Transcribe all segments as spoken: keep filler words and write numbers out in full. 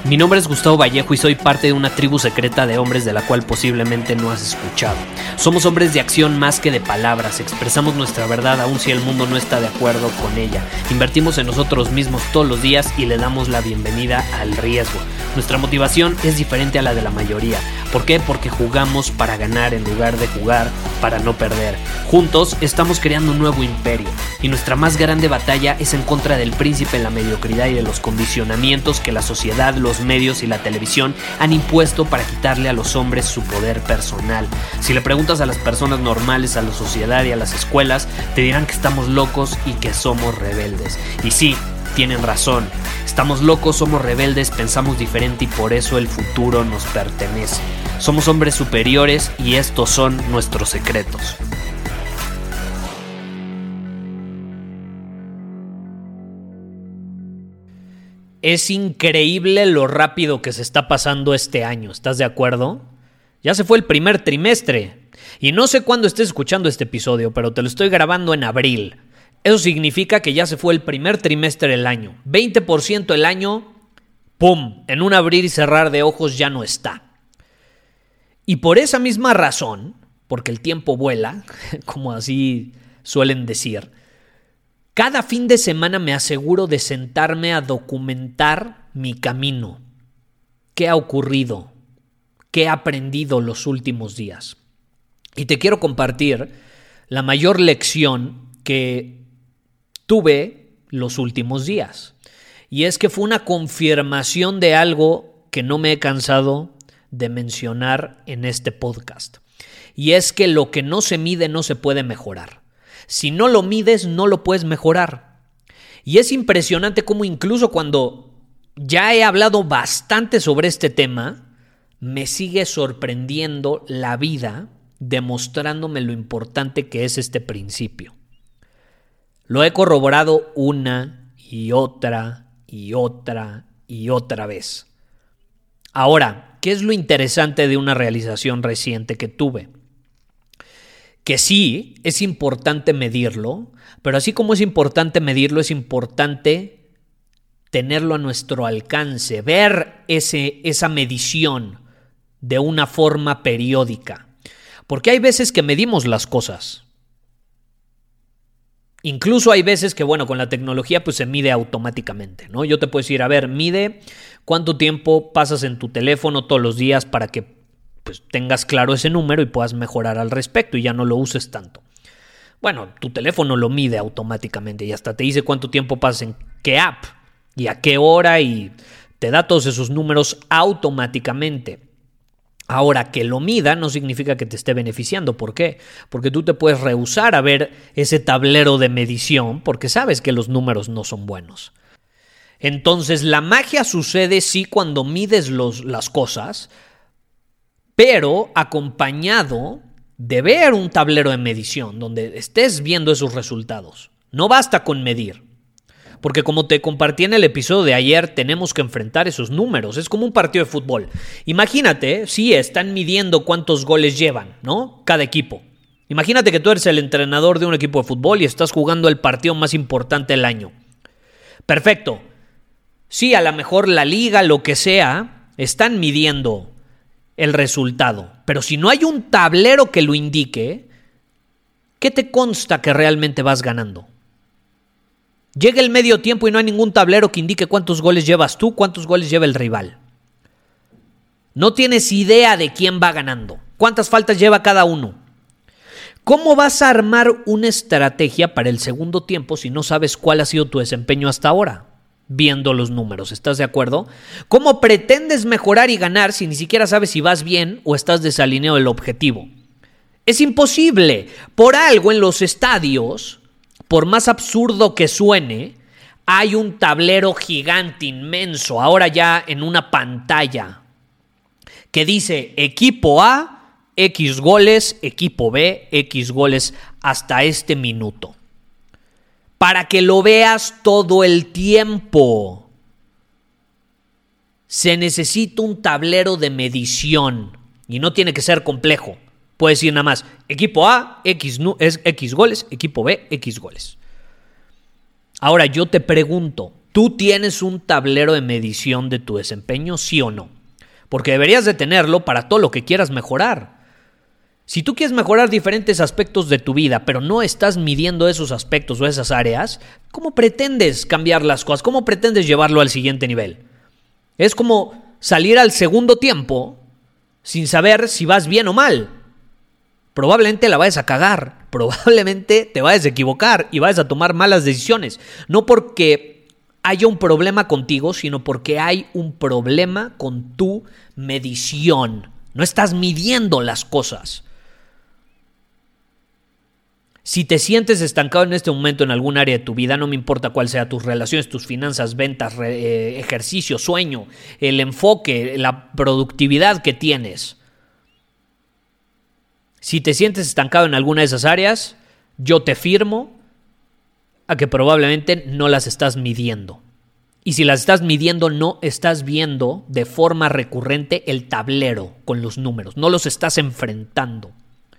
Mi nombre es Gustavo Vallejo y soy parte de una tribu secreta de hombres de la cual posiblemente no has escuchado. Somos hombres de acción más que de palabras, expresamos nuestra verdad aun si el mundo no está de acuerdo con ella. Invertimos en nosotros mismos todos los días y le damos la bienvenida al riesgo. Nuestra motivación es diferente a la de la mayoría. ¿Por qué? Porque jugamos para ganar en lugar de jugar para no perder. Juntos estamos creando un nuevo imperio y nuestra más grande batalla es en contra del príncipe, la mediocridad y de los condicionamientos que la sociedad, los medios y la televisión han impuesto para quitarle a los hombres su poder personal. Si le preguntas a las personas normales, a la sociedad y a las escuelas, te dirán que estamos locos y que somos rebeldes. Y sí, tienen razón. Estamos locos, somos rebeldes, pensamos diferente y por eso el futuro nos pertenece. Somos hombres superiores y estos son nuestros secretos. Es increíble lo rápido que se está pasando este año, ¿estás de acuerdo? Ya se fue el primer trimestre y no sé cuándo estés escuchando este episodio, pero te lo estoy grabando en abril. Eso significa que ya se fue el primer trimestre del año. veinte por ciento del año, ¡pum!, en un abrir y cerrar de ojos ya no está. Y por esa misma razón, porque el tiempo vuela, como así suelen decir, cada fin de semana me aseguro de sentarme a documentar mi camino. ¿Qué ha ocurrido? ¿Qué he aprendido los últimos días? Y te quiero compartir la mayor lección que tuve los últimos días. Y es que fue una confirmación de algo que no me he cansado de mencionar en este podcast. Y es que lo que no se mide no se puede mejorar. Si no lo mides, no lo puedes mejorar. Y es impresionante cómo incluso cuando ya he hablado bastante sobre este tema, me sigue sorprendiendo la vida demostrándome lo importante que es este principio. Lo he corroborado una y otra y otra y otra vez. Ahora, ¿qué es lo interesante de una realización reciente que tuve? Que sí, es importante medirlo, pero así como es importante medirlo, es importante tenerlo a nuestro alcance, ver ese, esa medición de una forma periódica. Porque hay veces que medimos las cosas. Incluso hay veces que, bueno, con la tecnología pues se mide automáticamente, ¿no? Yo te puedo decir, a ver, mide cuánto tiempo pasas en tu teléfono todos los días para que pues tengas claro ese número y puedas mejorar al respecto y ya no lo uses tanto. Bueno, tu teléfono lo mide automáticamente y hasta te dice cuánto tiempo pasas en qué app y a qué hora y te da todos esos números automáticamente. Ahora, que lo mida no significa que te esté beneficiando. ¿Por qué? Porque tú te puedes rehusar a ver ese tablero de medición porque sabes que los números no son buenos. Entonces, la magia sucede sí cuando mides los, las cosas, pero acompañado de ver un tablero de medición donde estés viendo esos resultados. No basta con medir, porque como te compartí en el episodio de ayer, tenemos que enfrentar esos números. Es como un partido de fútbol. Imagínate, sí, están midiendo cuántos goles llevan, ¿no? Cada equipo. Imagínate que tú eres el entrenador de un equipo de fútbol y estás jugando el partido más importante del año. Perfecto. Sí, a lo mejor la liga, lo que sea, están midiendo el resultado, pero si no hay un tablero que lo indique, ¿qué te consta que realmente vas ganando? Llega el medio tiempo y no hay ningún tablero que indique cuántos goles llevas tú, cuántos goles lleva el rival. No tienes idea de quién va ganando, cuántas faltas lleva cada uno. ¿Cómo vas a armar una estrategia para el segundo tiempo si no sabes cuál ha sido tu desempeño hasta ahora? Viendo los números, ¿estás de acuerdo? ¿Cómo pretendes mejorar y ganar si ni siquiera sabes si vas bien o estás desalineado del objetivo? Es imposible. Por algo en los estadios, por más absurdo que suene, hay un tablero gigante, inmenso, ahora ya en una pantalla, que dice equipo A, X goles, equipo B, X goles hasta este minuto. Para que lo veas todo el tiempo. Se necesita un tablero de medición y no tiene que ser complejo. Puedes decir nada más, equipo A, X, es X goles, equipo B, X goles. Ahora yo te pregunto, ¿Tú tienes un tablero de medición de tu desempeño, sí o no? Porque deberías de tenerlo para todo lo que quieras mejorar. Si tú quieres mejorar diferentes aspectos de tu vida, pero no estás midiendo esos aspectos o esas áreas, ¿cómo pretendes cambiar las cosas? ¿Cómo pretendes llevarlo al siguiente nivel? Es como salir al segundo tiempo sin saber si vas bien o mal. Probablemente la vayas a cagar, probablemente te vayas a equivocar y vayas a tomar malas decisiones. No porque haya un problema contigo, sino porque hay un problema con tu medición. No estás midiendo las cosas. Si te sientes estancado en este momento en algún área de tu vida, no me importa cuál sea, tus relaciones, tus finanzas, ventas, re, eh, ejercicio, sueño, el enfoque, la productividad que tienes. Si te sientes estancado en alguna de esas áreas, yo te firmo a que probablemente no las estás midiendo. Y si las estás midiendo, no estás viendo de forma recurrente el tablero con los números, no los estás enfrentando.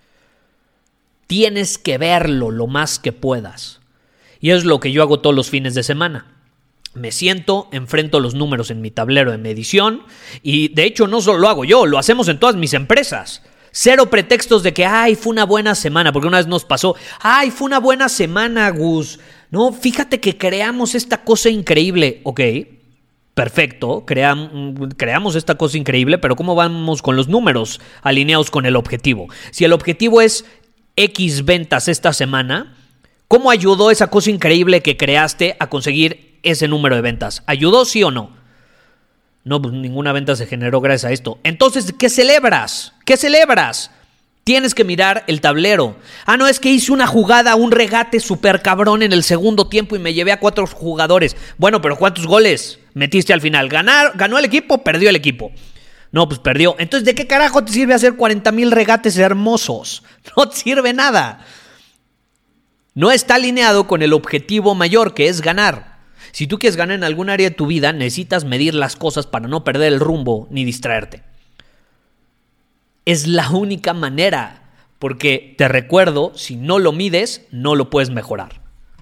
Tienes que verlo lo más que puedas. Y es lo que yo hago todos los fines de semana. Me siento, enfrento los números en mi tablero de medición y de hecho no solo lo hago yo, lo hacemos en todas mis empresas. Cero pretextos de que, ay, fue una buena semana, porque una vez nos pasó, ay, fue una buena semana, Gus. No, fíjate que creamos esta cosa increíble. Ok, perfecto, cream, creamos esta cosa increíble, pero ¿cómo vamos con los números alineados con el objetivo? Si el objetivo es X ventas esta semana, ¿cómo ayudó esa cosa increíble que creaste a conseguir ese número de ventas? ¿Ayudó, sí o no? No, pues ninguna venta se generó gracias a esto. Entonces, ¿qué celebras? ¿Qué celebras? Tienes que mirar el tablero. Ah, no, es que hice una jugada, un regate súper cabrón en el segundo tiempo y me llevé a cuatro jugadores. Bueno, pero ¿cuántos goles metiste al final? ¿Ganar, ¿Ganó el equipo? ¿Perdió el equipo? No, pues perdió. Entonces, ¿de qué carajo te sirve hacer cuarenta mil regates hermosos? No te sirve nada. No está alineado con el objetivo mayor, que es ganar. Si tú quieres ganar en algún área de tu vida, necesitas medir las cosas para no perder el rumbo ni distraerte. Es la única manera, porque te recuerdo, si no lo mides, no lo puedes mejorar.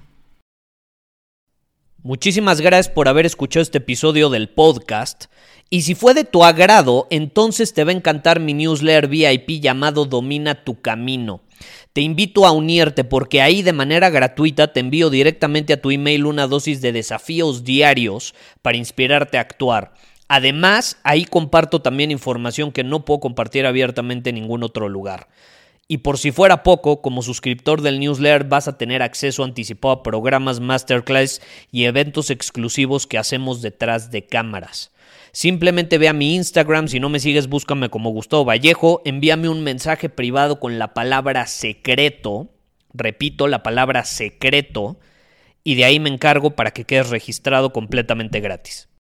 Muchísimas gracias por haber escuchado este episodio del podcast. Y si fue de tu agrado, entonces te va a encantar mi newsletter V I P llamado Domina tu Camino. Te invito a unirte porque ahí de manera gratuita te envío directamente a tu email una dosis de desafíos diarios para inspirarte a actuar. Además, ahí comparto también información que no puedo compartir abiertamente en ningún otro lugar. Y por si fuera poco, como suscriptor del newsletter vas a tener acceso anticipado a programas, masterclass y eventos exclusivos que hacemos detrás de cámaras. Simplemente ve a mi Instagram, si no me sigues búscame como Gustavo Vallejo, envíame un mensaje privado con la palabra secreto, repito, la palabra secreto, y de ahí me encargo para que quedes registrado completamente gratis.